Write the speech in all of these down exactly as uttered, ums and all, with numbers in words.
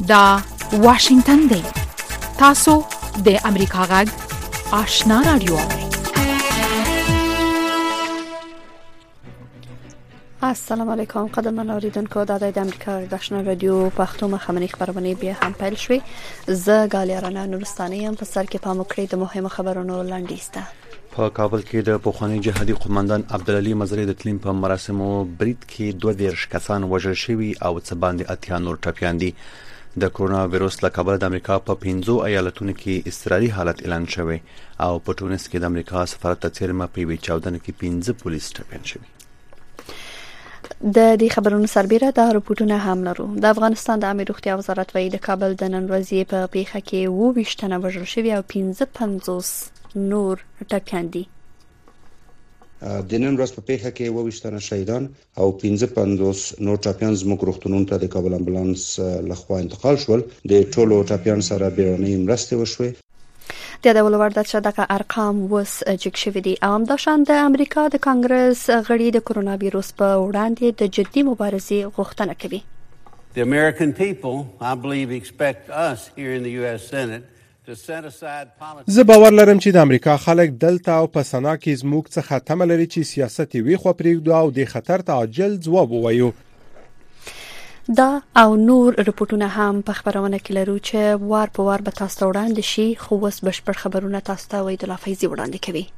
دا واشنگتن دی. تاسو د امریکا غږ آشنا رادیو. السلام علیکم قدرمن اوریدونکو، دا د امریکا غږ آشنا رادیو پښتو مخامخ خبرونه بیا هم پیل شوې. زه غالیارانه نورستاني یم. په سر کې پام وکړئ د مهمو خبرونو لنډیسته. په کابل کې د پوخوانی جهادي قومندان عبدالعلی مزری د تلین په مراسمو برید کې دوه دیرش کسان وژل شوي او څه باندې اتیا نور ټپیان دي. د کرونا وایروس له کبله د امریکا په پنځو ایالتونو کې اضطراري حالت اعلان شوی او په ټونس کې د امریکا سفارت ته څیرمه په وی چاودنه کې پنځه پولیس ټپیان شوي. د دې خبرونو سربېره د رپورټونو هم لرو. د افغانستان د عامه روغتیا وزارت وایي د کابل د نن ورځې په پیښه کې اووه ویشت تنه وژل شوي او پنځه پنځوس نور ټپیان دي. د نن ورځ په پیښه کې اووه ویشت تنه شهیدان او پنځه پنځوس نور ټپیان زموږ روغتونونو ته د کابل امبولانس لخوا انتقال شول. د ټولو ټپیان سره بیړنۍ مرستې وشوې. د یادولو وړ ده چې دغه ارقام اوس جګ شوي دي. همداشان د امریکا د کانګرس غړي د کرونا وایروس په وړاندې د جدي مبارزې غوښتنه کوي. The American people, I believe, expect us here in the U S Senate زه باور لرم چې د امریکا خلک دلته او په سنا کې زموږ څخه تمه لري چې سیاست وی خو پرېږدو او د خطر ته عاجل ځواب ووایو. دا او نور رپورټونه هم په خبرونه کې لرو چې وار په وار به تاسو ته وړاندې شي، خو اوس بشپړ خبرونه تاسو ته وایي د لافیزي وړاندې کوي.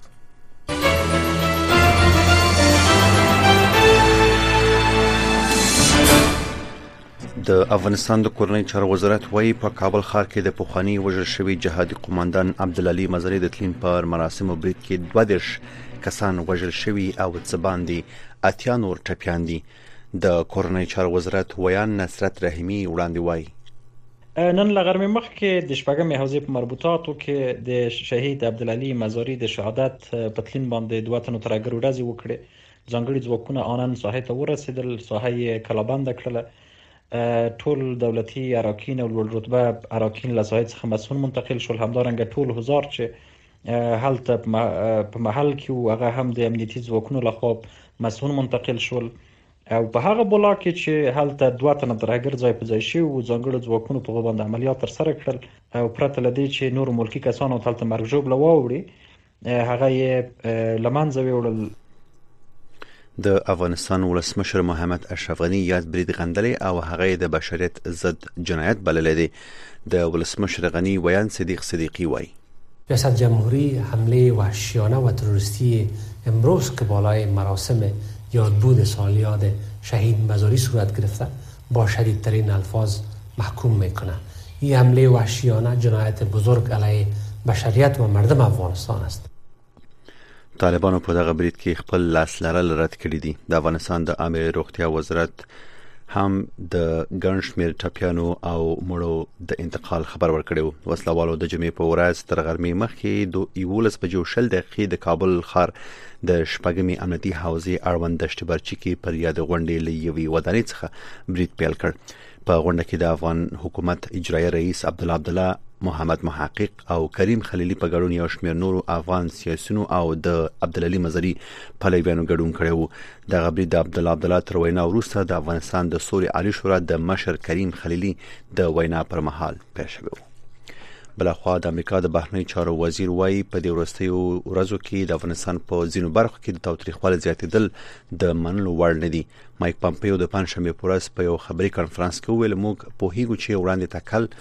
د افغانستان د کورنۍ چارو وزارت وايي په کابل ښار کې د پوخوانی وژل شوی جهادي قومندان عبدالعلی مزری د تلین پر مراسمو برید کې دوه دیرش کسان وژل شوي او څه باندې اتیا نور ټپیان دي. د کورنۍ چارو وزارت ویان نصرت رحیمی وړاندې وایي نن لغرمې مخکې د شپږمې حوزې په مربوطاتو کې د شهید عبدالعلی مزری د شهادت په تلین باندې دوه تنو ترګر ورځي وکړي. ځانګړي ځواکونه آنن ساحې ته ورسېدل، ساحه کلابند کړله. ټول دولتي اراکین او لوړ رتبه اراکین له ساحې څخه مسؤل منتقل شول. همدارنګه ټول هزار چې هلته په محل کې هغه هم د امنیتي ځواکونو لخوا مسؤل منتقل شول او په هغه بلا کې چې هلته دوه تنه درګر ځای په ځای شي او ځانګړي ځواکونو په باندې عملیات تر سره کړل او پرته لدی چې نور ملکی کسانو تلته مرګ ژوبله واوړي هغه یې لمنځه ویوړل. د افغانستان ولسمشر محمد اشرف غنی یاد برید غندلی او هغه د بشریت ضد جنایت بللی دی. د ولسمشر غنی ویان صدیق صدیقی وایي ریاست جمهوری حمله وحشیانه و تروریستی امروز که بالای مراسم یادبود سالیاد شهید مزاری صورت گرفته با شدیدترین الفاظ محکوم میکنه. این حمله وحشیانه جنایت بزرگ علیه بشریت و مردم افغانستان است. طالبانو په دغه برید کې خپل لاس لرل رد کړی دي. د افغانستان د عامه روغتیا وزارت هم د ګڼ شمېر ټپیانو او مړو د انتقال خبر ورکړی. وسلوالو د جمعې په ورځ تر غرمې مخکې د یولس بجو شل دقیقې د کابل ښار د شپږمې امنیتي حوزې اړوند دشت برچي کې پر یاد غونډې له یوې ودانۍ څخه برید پیل کړ. په غونډه کې د افغان حکومت اجرایي رئیس عبدالله عبدالله، محمد محقق او کریم خلیلی په ګډون یو شمېر نورو افغان سیاسيونو او د عبدالعلی مزری پلویانو ګډون کړی و. دغه برید د عبدالله عبدالله تر وینا وروسته د افغانستان د سولې عالی شورا د مشر کریم خلیلی د وینا پر مهال پیښ شوی و. بلخوا د امریکا د بهرنی چارو وزیر وایي په دې وروستیو ورځو کې د افغانستان په ځینو برخو کې د تاوتریخوالي زیاتېدل د منلو وړ نه دي. مایک پامپیو د پنځشنبې په ورځ په یو خبري کانفرنس کې وویل موږ پوهیږو چې وړاندې تکل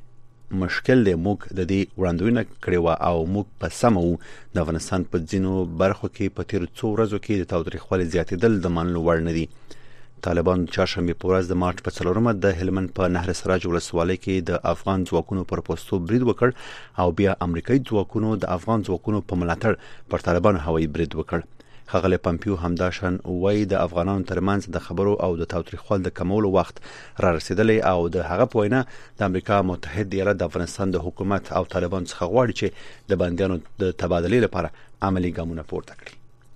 مشکل دی. موږ د دې وړاندوینه کړې وه او موږ په سمه وو. د افغانستان په ځینو برخو کې په تیرو څو ورځو کې د تاوتریخوالي زیاتېدل د منلو وړ نه دي. طالبان چهارشنبې په ورځ د مارچ په څلورمه د هلمند په نهر سراج ولسوالۍ کې د افغان ځواکونو پر پوستو برید وکړ او بیا امریکایي ځواکونو د افغان ځواکونو په ملاتړ پر طالبانو هوایي برید وکړ. ښاغلی پمپیو همداشان وایي د افغانانو ترمنځ د خبرو او د تاوتریخوالي د کمولو وخت را رسیدلی او د هغه په وینا د امریکا متحد ایالات د افغانستان د حکومت او طالبان څخه غواړي چې د بندیانو د تبادلې لپاره عملی ګامونه پورته کړي.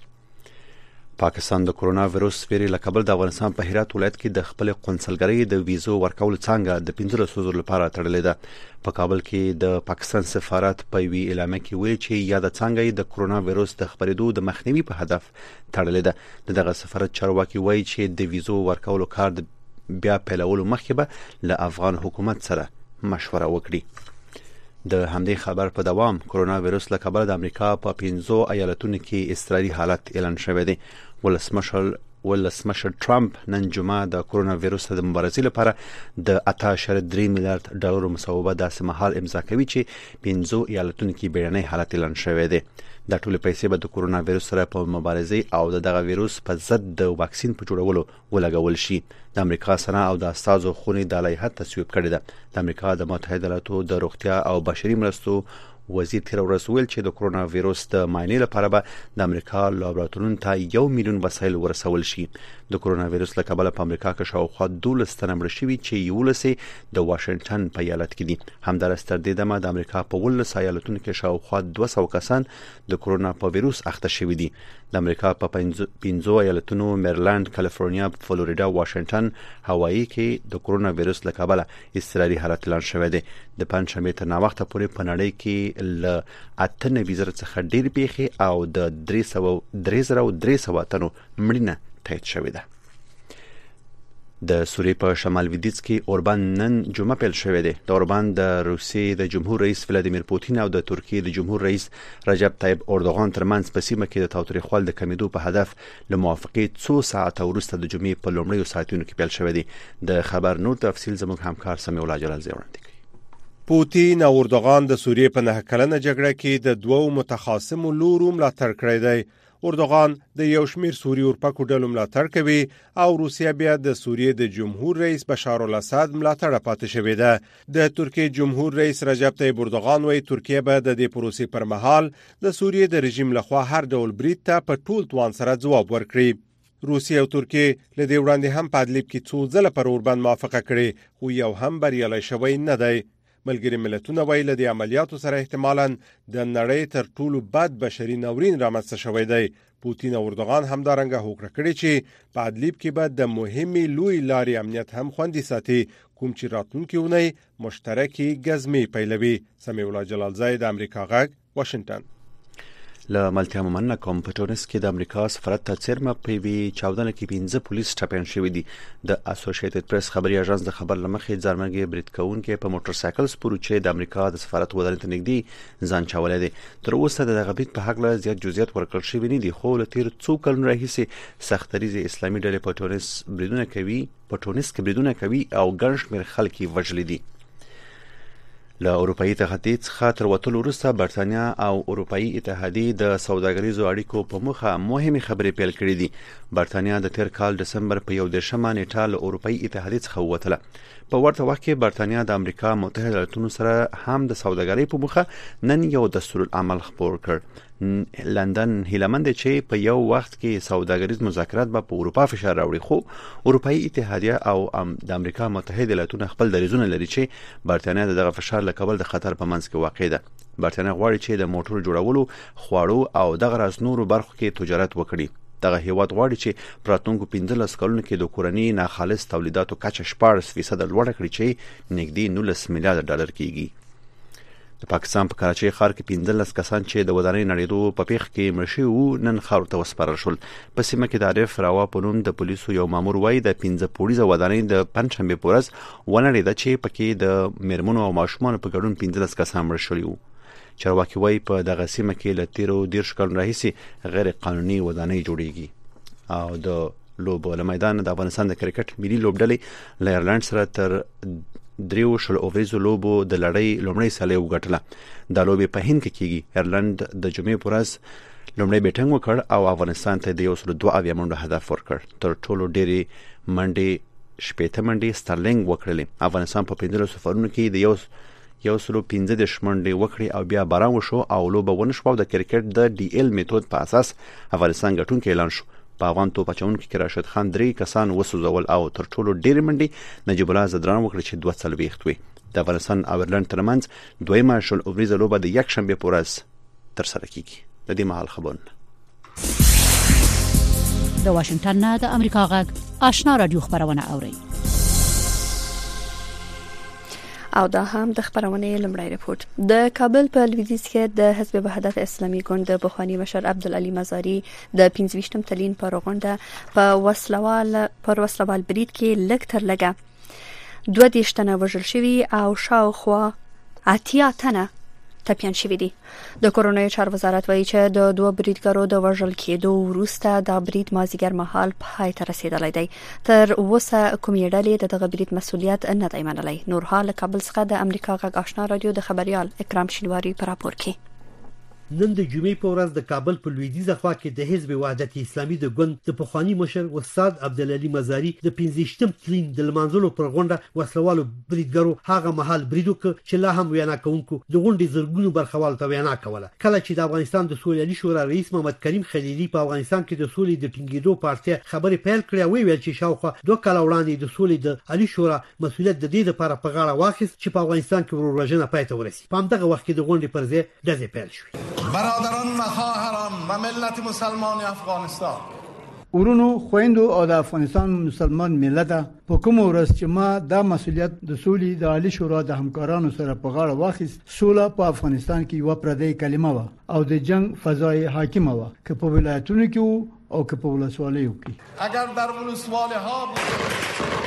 پاکستان د کرونا وایروس ویري له کبل د افغانستان په هرات ولایت کې د خپل قونسلګرۍ د ویزو ورکول څنګه د پنځلسو ورځو لپاره تړلې ده. په کابل کې د پاکستان سفارت په وی اعلامیه کې ویلي چې یا د څنګه د کرونا وایروس د خبرېدو د مخنیوي په هدف تړلې ده. دغه سفارت چارواکي وایي چې د ویزو ورکولو کار د بیا پیلولو مخکې به له افغان حکومت سره مشوره وکړي. د همدې خبر په دوام کرونا وایرس له کبله د امریکا په پنځو ایالتونو کې اضطراري حالت اعلان شوی دی. ولسمشر ولسمشر ټرمپ نن جمعه د کرونا وایرس د مبارزې لپاره د اته اعشاریه درې میلیارډ ډالرو مصوبه داسې مهال امضا کوي چې پنځو ایالتونو کې بیړنی حالت اعلان شوی دی. د ټولو پیسې به د کرونا وایرس سره په مبارزې او د دغه وایرس په ضد د واکسین په جوړولو ولګول شي. د امریکا سنا او د استازو خونې د لایحه تصویب کړې ده. د امریکا د متحده ایالاتو د روغتیا او بشري مرستو وزیر تیر ورځ ویل چې د کرونا وایرس د معاینې لپاره به د امریکا لابراتوارونو ته یو میلیون وسایل ورسول شي. د کرونا وایرس له کبله په امریکا کې شاوخوا دولس تنه مړه شوي چې یولس د واشنگټن په ایالت کې دي. همدارس تر دې دمه د امریکا په ولس ایالتونو کې شاوخوا دوه سوه کسان د کرونا په وایرس اخته شوي دي. د امریکا په پنځو ایالتونو میریلند، کالیفورنیا، فلوریدا، واشنگټن، هوایی کې د کرونا وایرس له کبله اضطراري حالت اعلان شوی دی. د پنځشنبه تر ناوخته پورې په نړۍ کې ل اته نوي زره څخه ډیر پیښې او د درې سوه درې زره درې سوه تنو مړینه تایید شوې ده. د سوریې په شمال لویدیځ کې اوربان نن جمعه پیل شوې ده. د اوربان د روسیې د جمهور رئیس ولادیمیر پوتین او د ترکیې د جمهور رئیس رجب طیب اردوغان ترمنځ په سیمه کې د تاوتریخوالي د کمیدو په هدف له موافقې څو ساعته وروسته د جمعې په لومړیو ساعتونو کې پیل شوې ده. د خبر نور تفصیل زموږ همکار سمیع الله جلال زی وړاندې کوي. پوتین او اردوغان د سوریې په نه کلنه جګړه کې د دوو متخاصمو لورو ملاتړ کړی دی. اردوغان د یو شمیر سوري اورپکو ډلو ملاتړ کوي او روسیا بیا د سوریې د جمهور رئیس بشار الاسد ملاتړ پاتې شوې ده. د ترکیې جمهور رئیس رجب طیب اردوغان وايي ترکیه به د دې پروسې پر مهال د سوریې د رژیم لخوا هر ډول برید ته په ټول توان سره ځواب ورکړي. روسیه او ترکیه له دې وړاندې هم په ادلیب کې څو ځله پر اوربان موافقه کړې خو یو هم بریالی شوی نه دی. ملګری ملتونه وایي له دې عملیاتو سره احتمالاً د نړۍ تر ټولو بد بشري ناورین رامنځته شوی دی. پوتین او اردوغان همدارنګه هوکړه کړې چې په ادلیب کې به د مهمې لوی لارې امنیت هم خوندي ساتي کوم چې راتلونکي اونۍ مشترکي ګزمې پیلوي. سمیع الله جلال زی د امریکا غږ واشنگټن. له ملتیا مننه کوم په ټونس کې د امریکا سفارت ته څیرمه په وی چاودنه کې پنځه پولیس ټاپیان شوي دي. د اسوسییټډ پریس خبري اژانس د خبر لمخې ځارمنګي برید کوونکې په موټر سایکل سپورو چې د امریکا د سفارت ودانۍ ته نږدې ځان چولې دي. تر اوسه د دغه برید په هکله زیات جزئیات ورکړل شوي نه دي خو له تیر څو کلونو راهیسې سختریزه اسلامي ډلې په ټونس بریدونه کوي په ټونس کې بریدونه کوي او ګڼ شمېر خلک وژل دي. له اروپאי اتحادیې څخه تر وتلو وروسته برتانیا او اروپאי اتحادیې د سوداګریزو اړیکو په مخه مهمه خبرې پیل کړې دي. برتانیا د تیر کال دسمبر په یو دیرشمه نیټه له اروپאי اتحادیې څخه ووتله. په ورته وخت کې برتانیا د امریکا متحده ایالاتونو سره هم د سوداګرۍ په مخه نن یو دستورالعمل خپور کړ. لندن هیلمند چې په یو وخت کې سوداګریز مذاکرات به په اروپا فشار راوړي خو اروپאי اتحادیه او د امریکا متحده ایالاتونو خپل دریځونه لري چې برتانیا دغه فشار له کبل د خطر په منځ کې واقع ده. برتانیا غواړي چې د موټر جوړولو، خواړو او دغه راز نورو برخو کې تجارت وکړي. دغه هیواد غواړي چې پراتونکو پنځلس کلونو کې د کورنۍ ناخالص تولیداتو کچه شپاړس فیصد لوړه کړي چې نږدې نولس میلیارډ ډالر کېږي. د پاکستان په کراچۍ ښار کې پنځلس کسان چې د ودانۍ نړېدو په پیښ کې مړه شوي وو نن خاورو ته وسپارل شول. په سیمه کې د عارف راوا په نوم د پولیسو یو مامور وایي د پنځه پوړیزه ودانۍ د پنجشنبې په ورځ ونړېده چې پکې د میرمنو او ماشومانو په ګډون پنځلس کسان مړه شوي وو. چارواکي وایي په دغه سیمه کې له تیرو دېرش کلونو راهیسې غیر قانوني ودانۍ جوړېږي. او د لوبو له میدان د افغانستان د کرکټ ملي لوبډلې له ایرلند سره تر دریو شل اووریزو لوبو د لړۍ لومړی سلی وګټله. دا لوبې په هند کې کېږي. ایرلند د جمعې په ورځ لومړی بیټنګ وکړ او افغانستان ته د یو سل دوه اویا منډو هدف ورکړ. تر ټولو ډېرې منډې شپېته منډې سترلینګ وکړلې. افغانستان په پنځلسو سفرونو کې د یو یو سل پنځه دېرش منډې وکړې او بیا باران وشو او لوبه ونه شوه او د کرکټ د ډي ایل میتود په اساس افغانستان ګټونکی اعلان شو. په افغان توپ اچونکو کې راشد خان درې کسان وسوځول او تر ټولو ډېرې منډې نجیب الله زدران وکړې چې دوه څلوېښت وې. د افغانستان او ایرلند ترمنځ دویمه شل اووریزه لوبه د یکشنبې په ورځ ترسره کیږي. د دې مهال خبرونه د واشنگټن نه د امریکا غږ آشنا رادیو خبرونه اوري. او دا هم د خبرونې لمړی رپورت. د کابل په لویدیځ کې د حزب وحدت اسلامي ګوند د بخوانی مشر عبدالعلی مزاری د پنځه ویشتم تلین پر غونډه په وسلوال پر وسلوال برید کې لږ تر لږه دوه دېرش تنه وژل شوي او شاوخوا اتیا تنه ټپیان شوي دي. د کورونای چارو وزارت وایي چې د دوه بریدګرو د وژل کېدو وروسته د برید مازیګر مهال پای ته رسیدلی دی. تر اوسه کومې ډلې د دغه برید مسؤلیت نه دی منلی. نورها له کابل څخه د امریکا غږ آشنا رادیو د خبريال اکرام شینواری په راپور کې. نن د جمعې په ورځ د کابل په لویدیځه خوا کې د حزب وحدت اسلامي د ګوند د پخوانی مشر استاد عبدالعلی مزاری د پنځه ویشتم تلین د لمانځلو پر غونډه وسلوالو بریدګرو هغه مهال برید وکړ چې لا هم وینا کوونکو د غونډې زرګونو برخوالو ته وینا کوله. کله چې د افغانستان د سولې شورا رئیس محمد کریم خلیلي په افغانستان کې د سولې د ټینګېدو پارتي خبرې پیل کړې او ویل چې شاوخوا دوه کاله وړاندې د سولې د علي شورا مسؤلیت د دې لپاره په غاړه واخیست چې په افغانستان کې ورورژنه پای ته ورسي. په همدغه وخت کې د غونډې پر ځای ډزې پیل شوې. برادران و خواهران و ملت مسلمان افغانستان، ورونو خويندو او د افغانستان مسلمان ملت په کوم ورځ چې ما دا مسؤلیت د سولې د عالی شورا د همکارانو سره په غاړه واخیست، سوله په افغانستان کې یو پردی کلمه و او د جنگ فضای حاکمه و که په ولایتونو کې او که په ولسوالیو کې. اگر در ولسوالی‌ها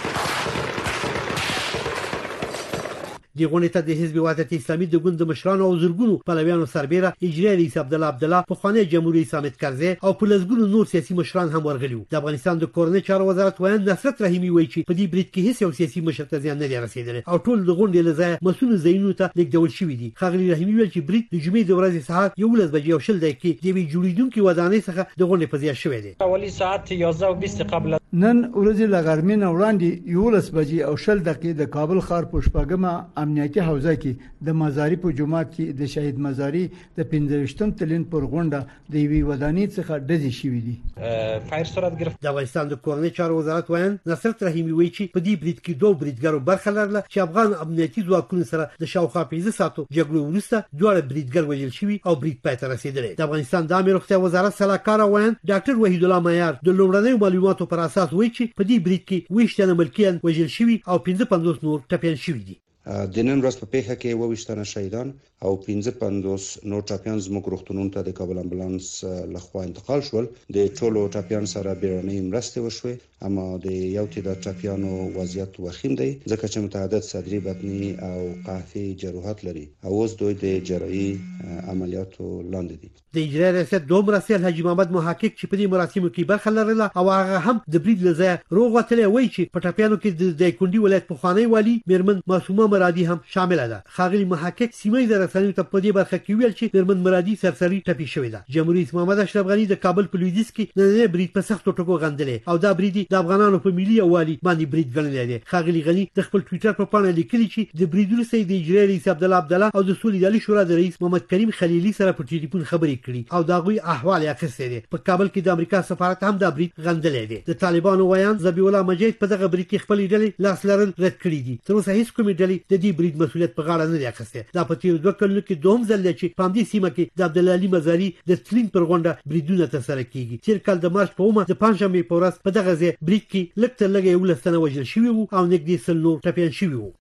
د غونډې ته د حزب وحدت اسلامي د ګوند مشرانو او زرګونو پلویانو سربېره اجرایي رئیس عبدالله عبدالله پخوانی جمهوریت رئیس حامد کرزی او په لږګونو نور سیاسي مشران هم ورغلي وو. د افغانستان د کورنۍ چارو وزارت وایي نصرت رحیمي وایي چې په دې برید کې هیڅ یو سیاسي مشر ته زیان نه دی رسیدلی او ټول د غونډې له ځایه مسؤل ځایونو ته لیږدول شوي دي. ښاغلي رحیمي ویل چې برید د جمعې د ورځې سهار یولس بجې او شل دقیقې د یوې جوړېدونکې ودانۍ څخه د غونډې په ځای شوی دی. اولی ساعت یازده و بیست قبل نن ورځې له غرمې نه وړاندې یولس بجې او شل دقیقې د کابل ښار په شپږمه امنیتي حوزه کې د مزاری په جماعت کې د شهید مزاری د پنځه ویشتم تلین پر غونډه د یوې ودانۍ څخه ډزې شوې دي. فایر صورت گرفت. د افغانستان د کورنۍ چارو وزارت وایي نصرت رحیمي وایي چې په دې برید کې دوه بریدګرو برخه لرله چې افغان امنیتي ځواکونو سره د شاوخوا پنځه ساعتو جګړې وروسته دواړه بریدګر وژل شوي او برید پای ته رسیدلی. د افغانستان د عامه روغتیا وزارت سلاکار وایي ډاکټر وحید الله معیار د لومړنیو معلوماتو پر اساس وایي چې په دې برید کې ویشت تنه ملکیان وژل شوي او پنځه پنځوس نور ټپیان شوي دي. د نن ورځ په پیښه کې اووه ویشت تنه شهیدان او پنځه پنځوس نور ټپیان زموږ روغتونونو ته د کابل امبولانس لخوا انتقال شول. د ټولو ټپیان سره بیړنۍ مرستې وشوې، اما د یو تعداد ټپیانو وضعیت وخیم دی ځکه چې متعدد صدري بطني او قحطي جراحات لري او اوس دوی د جراحي عملیاتو لاندې دي. د اجرایي ریاست دوه مرستیال حاجی محمد محقق چې په دې مراسمو کې برخه لرله او هغه هم د برید له ځایه روغ وتلی وایي چې په ټپیانو کې د دایکنډي ولایت پخوانی والي میرمن معصومه مرادي هم شامله ده. ښاغلي محقق سیمه ییزه رسنیو ته په دې برخه کې ویل چې میرمن مرادي سرسري ټپي شوې ده. جمهوریت رئیس محمد اشرف غني د کابل په لویدیځ کې نننی برید په سختو ټکو غندلی او دا برید د افغانانو په ملي یووالي باندې برید ګڼلی دی. ښاغلي غني د خپل ټویټر په پاڼه لیکلي چې د برید وروسته د اجرایي رئیس عبدالله عبدالله او د سولې د علي شورا د رئیس محمد کریم خلیلي سره په ټلیفون خبرې کړي او د هغوی احوال یې اخیستی دی. په کابل کې د امریکا سفارت هم دا برید غندلی دی. د طالبانو ویان ذبیح الله مجید په دغه برید کې خپلې ډلې لاس لرل رد کړي دي. تر اوسه هیڅ کومې ډلې د دې برید مسؤلیت په غاړه نه دی اخیستی. دا په تېرو دوه کلونو کې دوهم ځل دی چې په همدې سیمه کې د عبدالعلي مزاري د تلین پر غونډه بریدونه ترسره کیږي. تېر کال د مارچ په اومه د پنجشنبې په ورځ په دغه ځای برید کې لږ تر لږه یولس تنه وژل شوي وو او نږدې سل نور ټپیان شوي وو.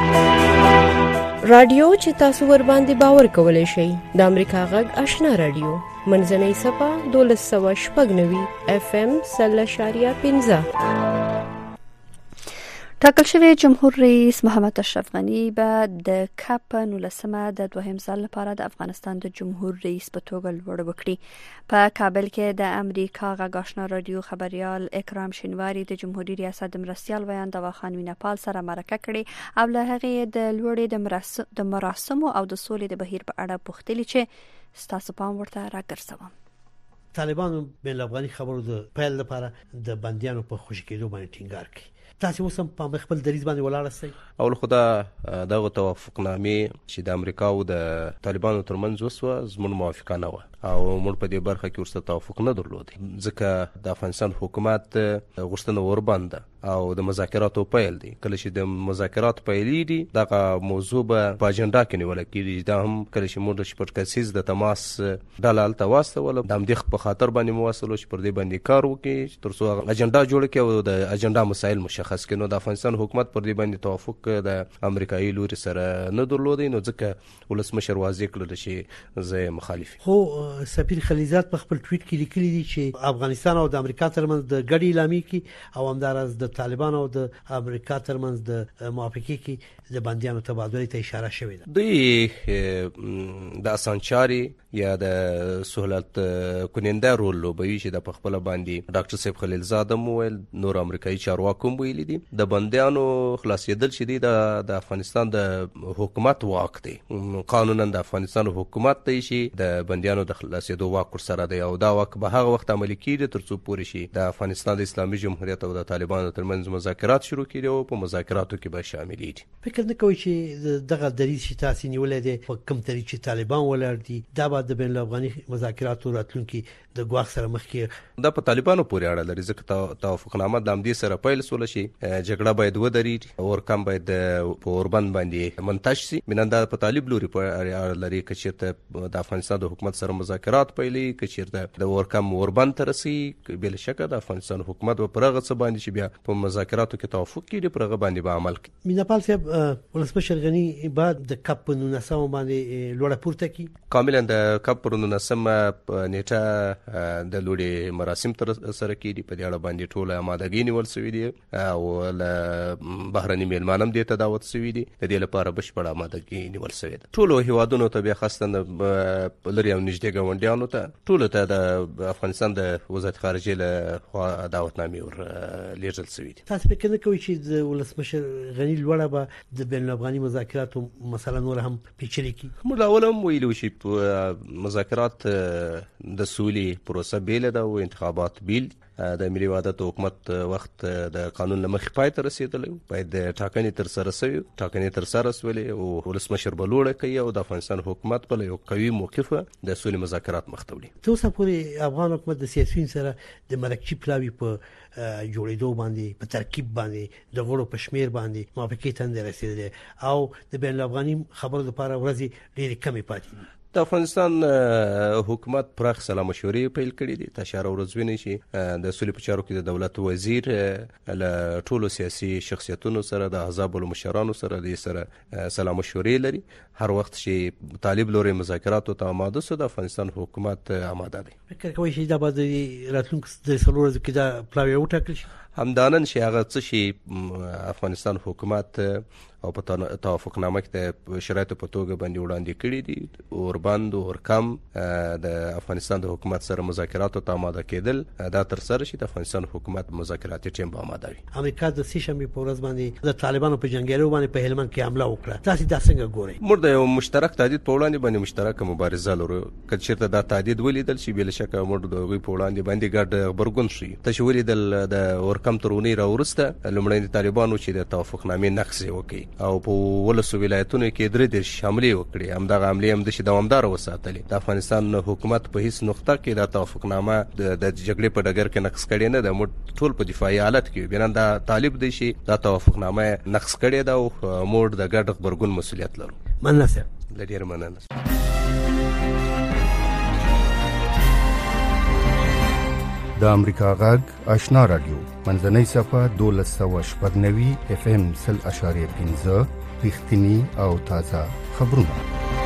رادیو چې تاسو ور باندې باور کولای شئ د امریکا غږ آشنا رادیو منځنۍ صفه دولس سوه شپږ نوي اف ام سل اشاریه پنځه. ټاکل شوی جمهور رئیس محمد اشرف غني به د کاپ نولسمه د دوهم ځل لپاره د افغانستان د جمهور رئیس په توګه لوړ وکړي. په کابل کې د امریکا غږ آشنا رادیو خبريال اکرام شینواری د جمهوریت ریاست د مرستیال ویان دوا خان ویناپال سره مرکه کړې او له هغې د لوړې د مراسمو او د سولې د بهیر په اړه پوښتلي چې ستاسو پام ورته راګرځوم. طالبانو بین افغاني خبرو د پیل لپاره د بندیانو په خوشي کېدو باندې ټینګار کوي. تاسو اوس هم په خپل دریځ باندې ولاړ استئ؟ اول خدا دغه توافقنامې چې د امریکا او د طالبانو ترمنځ وسوه زموږ موافقه نه و. او موږ په دې برخه کې ورسره توافق نه درلود، ځکه د افغانستان حکومت غوښتنه وربنده او د مذاکراتو پیل دی. کله چې د مذاکرات پیلې دي دغه موضوع به په اجنډا کې نیول کېږي. دا هم کله چې موږ د شپږکسیز د تماس ډله هلته واستوله، د همدې په خاطر باندې مو واستولو چې پر دې باندې کار وکړي تر څو اجنډا جوړه کړي او د اجنډا مسایل مشخص کړي. نو د افغانستان حکومت پر دې باندې توافق د امریکایي لوري سره نه درلودی، نو ځکه ولسمشر واضح کړل چې زه مخالف یم. خو سفیر خلیزات په خپل ټویټ کې لیکلي دي چې افغانستان او د امریکا ترمنځ د ګډي اعلامیې کې او همدارس د طالبان او د امریکا ترمنځ د موافقې کې د بندیانو تبادلې ته اشاره شوې ده. دوی د اسانچاري یا د سہولت کننده رول لوبوي چې د خپل باندې ډاکټر صاحب خلیلزاد مویل نور امریکایي چارواکو ویلي دي د بندیانو خلاصېدل چې دی د افغانستان د حکومت واک دی. قانونا د افغانستان حکومت دی چې د بندیانو د خلاصېدو واک سره دی او دا واک به هغه وخت عملي کیږي تر څو پورې شي د افغانستان د اسلامي جمهوریت او د طالبانو ترمنځ مذاکرات شروع کړي او په مذاکراتو کې به شامل دي. فکر نه کوي چې دغه دریځ چې تاسو نیولې دي په کوم طریق چې طالبان ولر دي دا به د بین الافغاني مذاکراتو راتلونکي د ګواښ سره مخ کې دا په طالبانو پورې اړه لري، ځکه توافقنامه د همدې سره پیل سول شي. جګړه باید ودرېږي او ورکم باید په اوربند باندې منتج شي. مننه دا په طالب لوري په اړه لري چې چیرته د افغانستان د حکومت سره مذاکرات پیلې، چې چیرته د ورکم اوربند ترسي، بل شک د افغانستان حکومت په پرغه څه باندې چې بیا په مذاکراتو کې توافق کړي پرغه باندې به عمل کوي. میناپال صاحب ولسمشر غنی بعد د کپ په نونسم باندې لوړه پورته کی کاملا د کپ په نونسم نیټه د لوړې مراسم تر سره کېدي. په دې اړه باندې ټوله آمادګي نیول شوې دي او له بهرني میلمانم دې ته دعوت شوي دي. د دې لپاره بشپړه آمادګي نیول شوې ده. ټولو هیوادونو ته بیا خاصه لري او نږدې ګاونډیانو ته ټولو ته د افغانستان د وزارت خارجه له خوا دعوتنامې ور لیږل شوي دي. تاسو فکر نه کوئ چې د ولسمشر غنی لوړه به د بین الافغاني مذاکراتو مثلا نور هم پیچلې کی؟ موږ اول هم ویلو چې مذاکرات د سولې پروسه بیل ده او انتخابات بیل. د ملي وحدت حکومت وخت د قانون لمخې پای ته رسیدلی، باید ټاکنې تر سره شوي، ټاکنې تر سره شولې او ولسمشر به لوړه کوي او د افغانستان حکومت په یو قوي موقف د سولې مذاکرات مخ ته وړي. تر اوسه پورې افغان حکومت د سیاسیونو سره د مرکچي پلاوي په جوړېدو باندې په ترکیب باندې د غړو په شمیر باندې موافقې ته رسیدلی او د بین الافغاني خبرو لپاره ورځې ډېرې کمې پاتې دي. د افغانستان حکومت پراخ سلا مشورې پیل کړي دي. تشار ورځوینې چې د سولې په چارو کې د دولت وزیر له ټولو سیاسي شخصیتونو سره د احزاب المشرانو سره د سره سلا مشورې لري. هر وخت چې طالب لوري مذاکراتو ته آماده سو د افغانستان حکومت آماده دی. فکر کوي چې دا به راتلونکي د څلور ورځې کې دا پلاوی وټاکل شي. همدانن چې هغه څه شي افغانستان حکومت او په توافقنامه کې د شرایطو په توګه باندې وړاندې کړي دي. اوربند او ورکم د افغانستان د حکومت سره مذاکراتو ته آماده کېدل دا تر سره شي د افغانستان حکومت مذاکراتي ټیم به آماده وي. امریکا د سې شنبې په ورځ باندې د طالبانو په جنگیالو باندې په هلمند کې حمله وکړه. تاسو دا څنګه ګورئ؟ موږ د یو مشترک تهدید په وړاندې باندې مشترکه مبارزه لرو. که چیرته دا تهدید ولیدل شي بل شک موږ د غوي په وړاندې باندې ګډ خبرګون شي. تشویل د ورکم ترونی راورسته لمړی طالبانو چې د توافقنامې نقض وکړي او په ولسو ولایتونو کې درې د شاملې وکړي. همدغه عملیه هم د شي دوامدار وساتلې. د افغانستان حکومت په هیڅ نقطه کې د توافقنامه د جګړې په ډګر کې نقض کړي نه ده. موږ ټول په دفاعي حالت کې بینن دا طالب دی چې دا توافقنامه نقض کړي ده او موږ د ګډ خبرګون مسولیت لرو. مننه سر. ډېر مننه. د امریکا غږ آشنا رادیو منځنۍ صفه دولس سوه شپږ نوي اف ام سل اشاریه پنځه رښتینی او تازه خبرونه.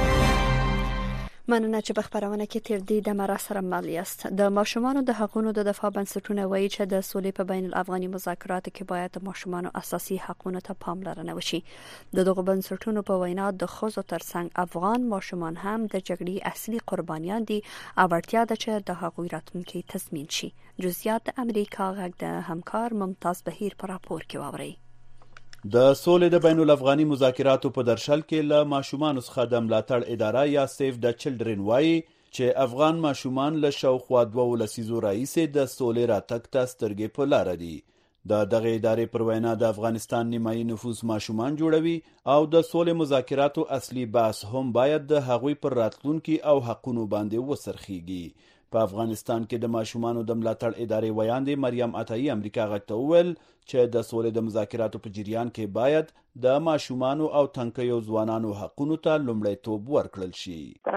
مننه چې په خبرونه کې تیر دي د مرا سره مل یاست. د ماشومانو د حقوقو د دفاع بنسټونه وایي چې د سولې په بین الافغاني مذاکراتو کې باید د ماشومانو اساسي حقوقو ته پاملرنه وشي. د دغه بنسټونو په وینا د ښځو ترڅنګ افغان ماشومان هم د جګړې اصلي قربانیان دي او اړتیا ده چې د حقوقو راتلونکي تضمین شي. جزئیات د امریکا غږ د همکار ممتاز بهیر پر راپور کې واوري. د سولې د بین الافغاني مذاکراتو په درشل کې له ماشومانو څخه د ملاتړ اداره یا سیف د چلډرن وایي چې افغان ماشومان له شاوخوا دوه لسیزو راهیسې د سولې راتګ ته سترګې په لاره دي. د دغه ادارې پر وینا د افغانستان نیمایي نفوس ماشومان جوړوي او د سولې مذاکراتو اصلي بحث هم باید د هغوی پر راتلونکي او حقونو باندې وسرخیږي. په افغانستان کې د ماشومانو د ملاتړ ادارې ویاندې مریم عطایی امریکا غږ ته وویل چې د سولې د مذاکراتو په جریان کې باید د ماشومانو او تنکیو ځوانانو حقونو ته لومړیتوب ورکړل شي.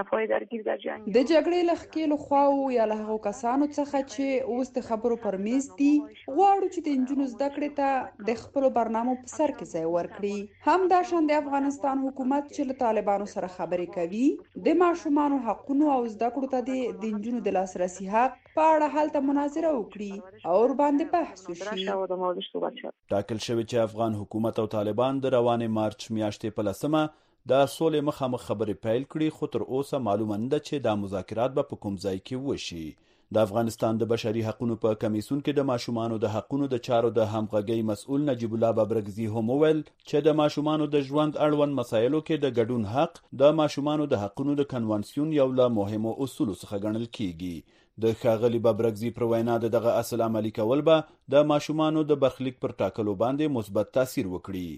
د جګړې له ښکېلو خواو یا له هغو کسانو څخه چې اوس د خبرو پر میز دي غواړو چې د نجونو زده کړې ته د خپلو برنامو په سر کې ځای ورکړي. همداشان د افغانستان حکومت چې له طالبانو سره خبرې کوي د ماشومانو حقونو او زده کړو ته د نجونو د لاسرسي حق په اړه هلته مناظره وکړي او ور باندې بحث وشي. ټاکل شوی چې افغان حکومت او طالبان د روانې مارچ میاشتې په لسمه د سولې مخامخ خبرې پیل کړي، خو تر اوسه معلومه نه ده چې دا مذاکرات به په کوم ځای کې وشي. د افغانستان د بشري حقوقو په کمیسیون کې د ماشومانو د حقوقو د چارو د همغږي مسؤل نجیب الله بابرګزي هم وویل چې د ماشومانو د ژوند اړوند مسایلو کې د ګډون حق د ماشومانو د حقوقو د کنوانسیون یو له مهمو اصولو څخه ګڼل کیږي. د ښاغلي بابرګزي پر وینا د دغه اصل عملي کول به د ماشومانو د برخلیک پر ټاکلو باندې مثبت تاثیر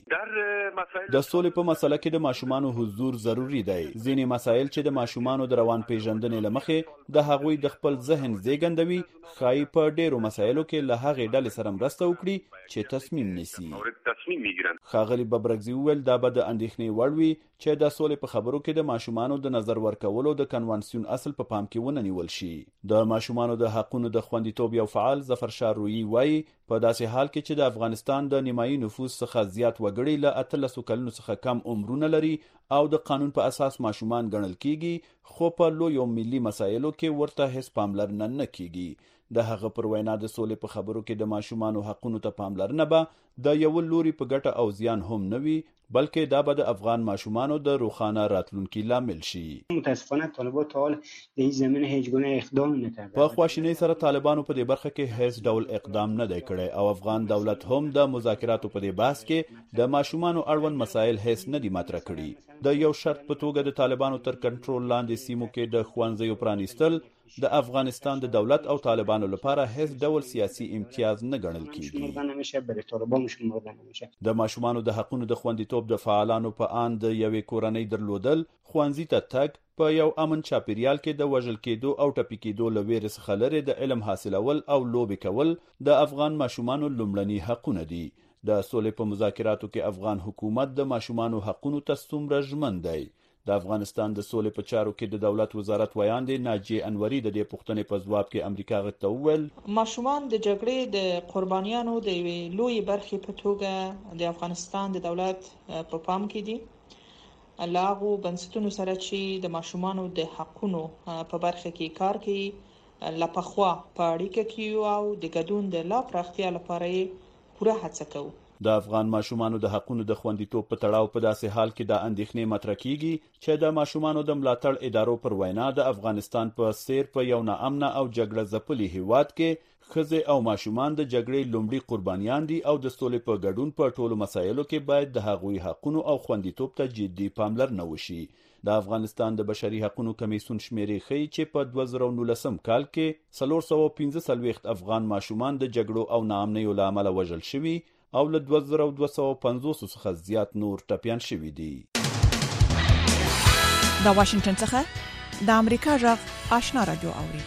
وکړي. د سولې په مسله کې د ماشومانو حضور ضروری دی. ځینې مسایل چې د ماشومانو د روان پیژندنې له مخې د هغوی د خپل ذهن زیږندوي ښایي په ډیرو مسایلو کې له هغې ډلې سره مرسته وکړي چې تصمیم نیسي. ښاغلي بابرګزي وویل دا به د اندېښنې وړ وي چې د سولې په خبرو کې د ماشومانو د نظر ورکولو د کنوانسیون اصل په پام کې ونه نیول شي. د ماشومانو د حقوقو د خوندیتوب یو فعال ظفرشاه رویی وایي په داسې حال کې چې د افغانستان د نیمایي نفوس څخه زیات وګړي له اتلسو کلونو څخه کم عمرونه لري او د قانون په اساس ماشومان ګڼل کیږي، خو په لویو ملي مسایلو کې ورته هیڅ پاملرنه نه کیږي. د هغه پر وینا د سولې په خبرو کې د ماشومانو حقوقو ته پاملرنه به د یو لوري په ګټه او زیان هم نه وي، بلکې دا به د افغان ماشومانو د روښانه راتلونکي لامل شي. متاسفانه طالبان تا حال در این زمینه هیچ گونه اقدام نکرده. په خواشینۍ سره طالبانو په دې برخه کې هیڅ ډول اقدام نه دی کړی او افغان دولت هم د مذاکراتو په دې بحث کې د ماشومانو اړوند مسایل هیڅ نه دي مطرح کړي. د یو شرط په توګه د طالبانو تر کنټرول لاندې سیمو کې د ښوونځیو پرانیستل د افغانستان د دولت او طالبانو لپاره هیڅ ډول سیاسي امتیاز نه ګڼل کیږي. د ماشومانو د حقوقو د خوندیتوب د فعالانو په اند یوې کورنۍ درلودل، ښوونځي ته تګ، په یو امن چاپیریال کې د وژل کېدو او ټپي کېدو له ویرې څخه لرې د علم حاصلول او لوبې کول د افغان ماشومانو لومړني حقونه دي. د سولې په مذاکراتو کې افغان حکومت د ماشومانو حقونو ته څومره ژمن دی؟ د افغانستان د سولې په چارو کې د دولت وزارت ویاندې ناجیه انوري د دې پوښتنې په ځواب کې امریکا غږ ته وویل ماشومان د جګړې د قربانیانو د یوې لوی برخې په توګه د افغانستان د دولت په پام کې دي. لاغو بنسټونو سره چې د ماشومانو د حقونو په برخه کې کار کوي لپخوا په اړیکه کې او د ګډون د لا پراختیا لپاره پوره هڅه کوي. د افغان ماشومانو د حقوقو د خوندیتوب په تړاو په داسې حال کې د اندېښنې مطرح کیږي چې د ماشومانو د ملاتړ ادارو پر وینا د افغانستان په څیر په یو ناامنه او جګړه ځپلي هیواد کې ښځې او ماشومان د جګړې لومړي قربانیان دي او د سولې په ګډون په ټولو مسایلو کې باید د هغوی حقوقو او خوندیتوب ته جدي پاملرنه وشي. د افغانستان د بشري حقوقو کمیسیون شمیرې ښیي چې په دوه زره نولسم کال کې څلور سوه پنځه څلوېښت افغان ماشومان د جګړو او ناامنیو له امله وژل شوي او له دوه زره دوه سوه پنځوس څخه زیات نور ټپیان شوي دي. د واشنگټن څخه د امریکا غږ آشنا رادیو اوري.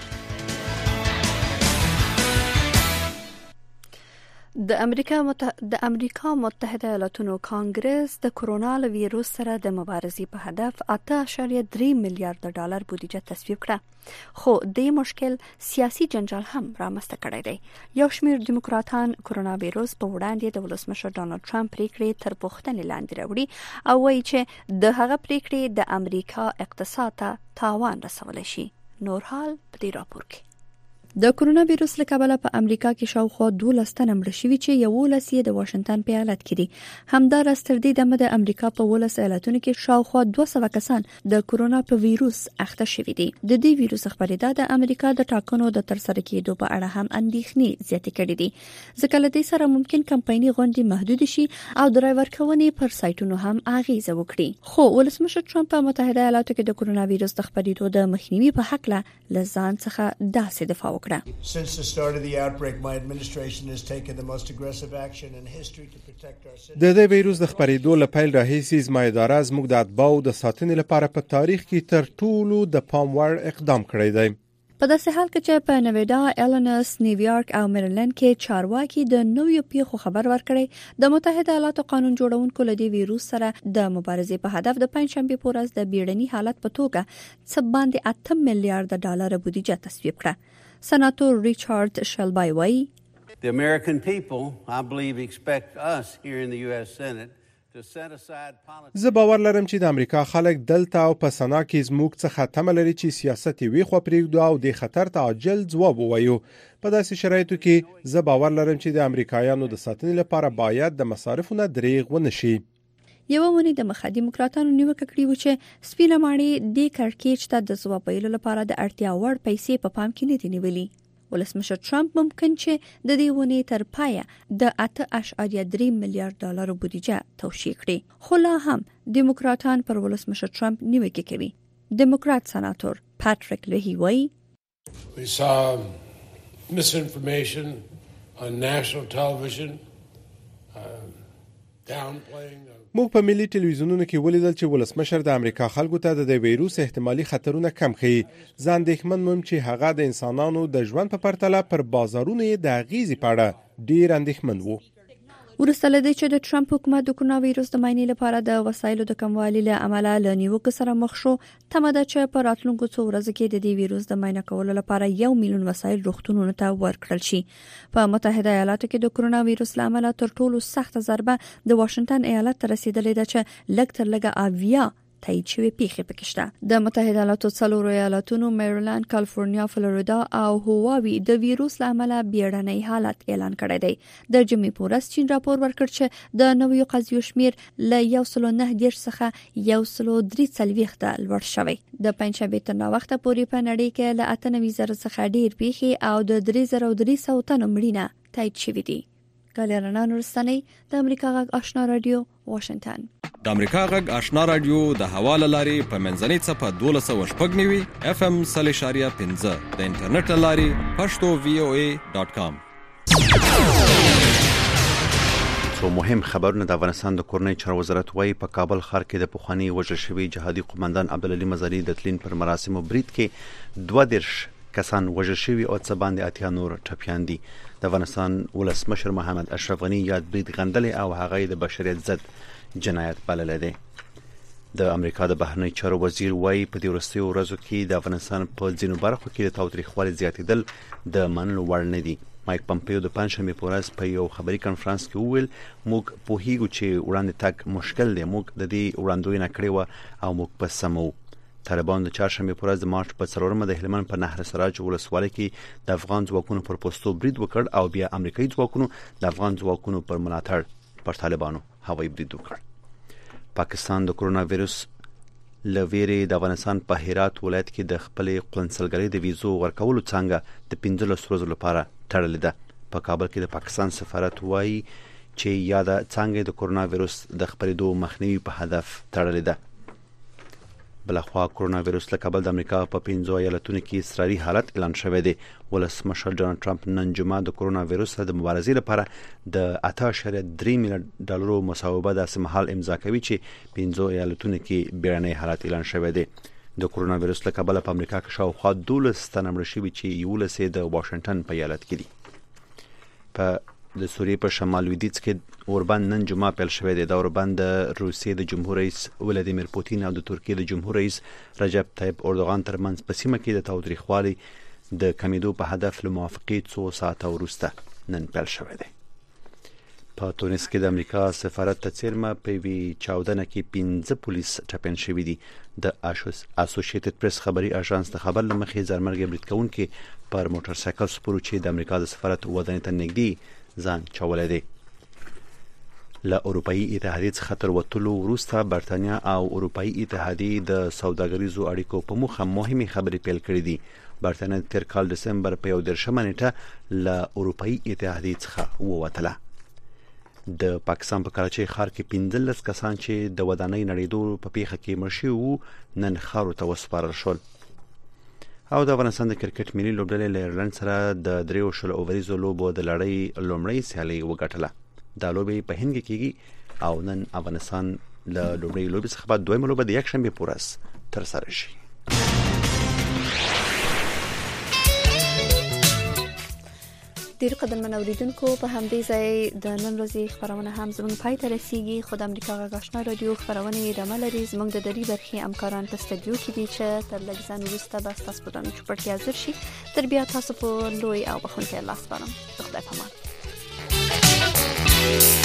د امریکا متح... د امریکا متحده ایالاتونو کانګرس د کرونا وایرس سره د مبارزې په هدف اته اعشاریه درې میلیارډ ډالر بودیجه تصویب کړه، خو د مشکل سیاسي جنجال هم رامنځته کړی دی. یو شمېر دیموکراتان کرونا وایرس په وړاندې د ولسمشر ډانلډ ټرمپ پریکړې تر پوښتنې لاندې راوړي او وایي چې د هغه پریکړې د امریکا اقتصاد ته تاوان رسولی شي. نور حال په دې راپور کې. د کرونا وایرس له کبله په امریکا کې شاوخوا دولس تنه مړه شوي چې یولس یې د واشنگټن په ایالت کې دي. همداراز تر دې دمه د امریکا په ولس ایالتونو کې شاوخوا دوه سوه کسان د کرونا په وایرس اخته شوي دي. د دې وایرس خپرېدا د امریکا د ټاکنو د ترسره کېدو په اړه هم اندېښنې زیاتې کړې دي، ځکه له دې سره ممکن کمپایني غونډې محدود شي او د رای ورکونې پر سایټونو هم اغیزه وکړي. خو ولسمشر ټرمپ په متحده ایالاتو کې د کرونا وایرس د خپرېدو د مخنیوي په حق له ځان څخه داسې دفاع وکړه. Since the start of the outbreak, my administration has taken the most aggressive action in history to protect our citizens. د دې وایروس د خپرېدو له پیل راهیسې زما اداره زموږ د اتباعو د ساتنې لپاره په تاریخ کې تر ټولو د پام وړ اقدام کړی دی. په داسې حال کې چې په نویډا، ایلینوس، نیویارک او میریلند کې چارواکي د نویو پیښو خبر ورکړي، د متحده ایالاتو قانون جوړونکو له دې ویروس سره د مبارزې په هدف د پنځشنبه په ورځ د بیړني حالت په توګه څه باندې اته میلیارډ ډالر بودیجه تصویب کړه. سناتور ریچارډ شلبای وایي The American people, I believe, expect us here in the U S Senate to set aside politics. زه باور لرم چې د امریکا خلک دلته او په سنا کې زموږ څخه تمه لري چې سیاست وی خو پرېږدو او د خطر ته عاجل ځواب ووایو. په داسې شرایطو کې زه باور لرم چې د امریکایانو د ساتنې لپاره باید د مصارفو نه دریغ ونه شي. یو ونی د مخه دیموکراتانو نیوکه کړې و چې سپینه ماڼۍ د کړکېچ ته د ځواب ویلو لپاره د اړتیا وړ پیسې په پام کې نه دي نیولې. ولسمشر ټرمپ ممکن چې د دې ونې تر پایه د اته اعشاریه درې میلیارډ ډالر بودیجه توشیح کړي، خو لا هم دیموکراتان پر ولسمشر ټرمپ نیوکه کوي. دیموکرات سناتور پاتریک لهی وایي We saw misinformation on national television, uh, downplaying موږ په ملي ټلویزیونونو کې ولیدل چې ولسمشر د امریکا خلکو ته د وایروس احتمالي خطرونه کم ښیي. زه اندېښمن وم چې هغه د انسانانو د ژوند په پرتله پر بازارونو یې د اغیزې په اړه ډیر اندېښمن وو. ورسته له دې چې د ټرمپ حکومت د کرونا وایروس د ماینې لپاره د وسایلو د کموالي له امله له نیوکه سره مخ شو، تمه ده چې په راتلونکو څو ورځو کې د دې وایروس د ماینه کولو لپاره یو میلیون وسایل روغتونونو ته ورکړل شي. په متحده ایالاتو کې د کرونا وایروس له امله تر ټولو سخت ضربه د واشنگټن ایالت ته رسیدلې ده چې لږ تر لږه اویا تایید شوی پیښې پکې شته. د متحده ایالاتو څلورو ایالتونو میریلند، کالیفورنیا، فلوریدا او هواوی د وایروس له امله بیړنی حالت اعلان کړی دی. د جمعې په ورځ چین راپور ورکړ چې د نویو قضیو شمیر له یو سل او نهه دیرش څخه یو سل او درې څلوېښت ته لوړ شوی. د پنځشنبه تر ناوخته پورې په نړۍ کې له اته نوي زره څخه ډیر پیښې او د درې زره درې سوه تنو مړینه تایید شوې دي. ګالرنا نورستاني د امریکا غږ آشنا رادیو، واشنگټن. د امریکا غږ آشنا رادیو د حواله لاري په منځنۍ څپه دولس سوه شپږ نوي اف ام صلی شاریه پنځه د انټرنیټ لاري پښتو وی او ای ډاٹ کام. څو مهم خبرونه. د افغانستان د کورنۍ چارو وزارت وايي په کابل ښار کې د پخوانی وژل شوی جهادي قومندان عبدالعلي مزاري د تلین پر مراسمو برید کې دوه دیرش کسان وژل شوي او څه باندې اتیا نور ټپیان دي. د افغانستان ولسمشر محمد اشرف غنی یاد برید غندلې او هغه د بشریت ضد جنایت بللی دی. د امریکا د بهرنی چارو وزیر وايي په دې وروستیو ورځو کې د افغانستان په ځینو برخو کې د تاوتریخوالي زیاتېدل د منلو وړ نه دي. مایک پمپیو د پنځشنبه په ورځ په یو خبري کانفرنس کې وویل موږ پوهیږو چې وړاندې تګ مشکل دی، موږ د دې وړاندوینه کړې وه او موږ په سمو. طالبان د چهارشنبه په ورځ د مارچ په څلورمه د هلمند په نهر سراج ولسوالۍ کې د افغان ځواکونو پر پوستو برید وکړ او بیا امریکایي ځواکونو د افغان ځواکونو پر ملاتړ پر طالبانو هوایي برید وکړ. پاکستان د کرونا وایروس له ویرې د افغانستان په هرات ولایت کې د خپلې قونسلګرۍ د ویزو ورکولو څنګه د پنځلس ورځو لپاره تړلې ده. په کابل کې د پاکستان سفارت وایي چې یاده څنګه د کرونا وایروس د خپرېدو مخنیوي په هدف تړلې ده. بلخوا کرونا وایروس له کابل د امریکا په پنځو ایالتونو کې اضطراري حالت اعلان شوی دی. ولسمشر ډونالد ټرمپ نن جمعه د کرونا وایروس سره د مبارزې لپاره د اته اعشاریه درې میلیارډ ډالرو مصوبه داسې مهال امضا کوي چې پنځو ایالتونو کې بیړنی حالت اعلان شوی دی. د کرونا وایروس له کبله په امریکا کې شاوخوا دولس تنه مړه شوي چې یولس یې د واشنگټن په ایالت کې دي. په د سوریې په شمال لویدیځ کې اوربند نن جمعه پیل شوی دی. دا اوربند د روسیې د جمهور رئیس ولادیمیر پوتین او د ترکیې د جمهور رئیس رجب طیب اردوغان ترمنځ په سیمه کې د تاوتریخوالي د کمیدو په هدف له موافقې څو ساعته وروسته نن پیل شوی دی. په تونس کې د امریکا سفارت ته څیرمه په وی چاودنه کې پنځه پولیس ټپیان شوي دي. د اسوسییټډ پریس خبري اژانس د خبر لمخې ځانمرګي برید کوونکي پر موټر سایکل سپورو چې د امریکا د سفارت ودانۍ ته نږدې ځان چولې دي. له اروپאי اتحادیې څخه تر وتلو وروسته برتانیا او اروپאי اتحادیې د سوداګریزو اړیکو په موخه مهمه خبرې پیل کړې دي. برتانیا تیر کال دسمبر په یو درشمه نیټه له اروپאי اتحادیې څخه ووتله. د پاکستان په کراچۍ ښار کې پنځلس کسان چې د ودانۍ نړیدو په پیښه کې مړ شوي وو نن ښار ته وسپارل شول. او د افغانستان د کرکټ ملي لوبډلې له ایرلند سره د دریو شل اووریزو لوبو د لړۍ لومړی سیالي وګټله. دا لوبې په هند کې کیږي او نن افغانستان له لومړۍ لوبې څخه بعد دویمه لوبه د یک شنبه پورس تر سره شي. ډیر قدرمن اوریدونکو په همدې ځای د نن ورځې خبرونه هم زموږ پای ته رسیږي. خو د امریکا غږ آشنا رادیو خبرونه ادامه لري. زموږ د درې برخې همکاران په استودیو کې دي چې تر لږ ځان وروسته به ستاسو په دنو چوپړتیا حاضر شي. تر بیا تاسو په لوی او بخښونکي الله سپارم. خدای پامان.